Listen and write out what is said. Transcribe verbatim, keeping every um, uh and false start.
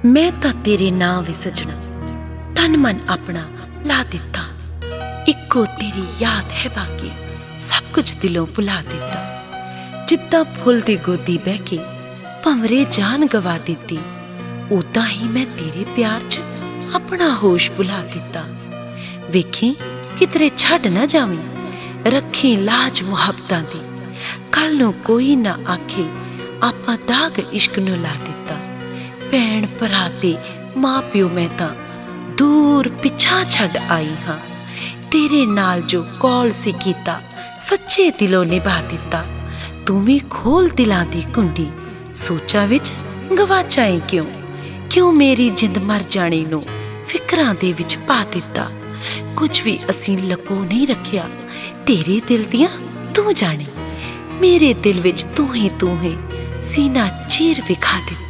मैं तां तेरे नां वे सजना तन मन अपना ला दिता। इक्को तेरी याद है बाकी सब कुछ दिलों भुला दिता। जिद्दां फुल दी गोदी बह के भंवरे जान गवा दिती, उदां ही मैं तेरे प्यार च अपना होश भुला दिता। वेखी कितरे छड्ड ना जावीं, रखी लाज मुहब्बतां दी। कल नूं कोई ना आखे आपां दाग इश्क नूं ला दिता। भैण भरा ते मां प्यो मैं तां दूर पिछा छड्ड आई हाँ। तेरे नाल जो कौल सी कीता सच्चे दिलों निभा दिता। तू भी खोल दिलां दी कुंडी, सोचा विच गवाचाए क्यों? क्यों मेरी जिंद मर जाने नूं फिकरां दे विच पा दिता। कुछ भी असीं लको नहीं रखिया, तेरे दिल दियां तू जाने। मेरे दिल विच तू ही तू है, सीना चीर विखा दिता।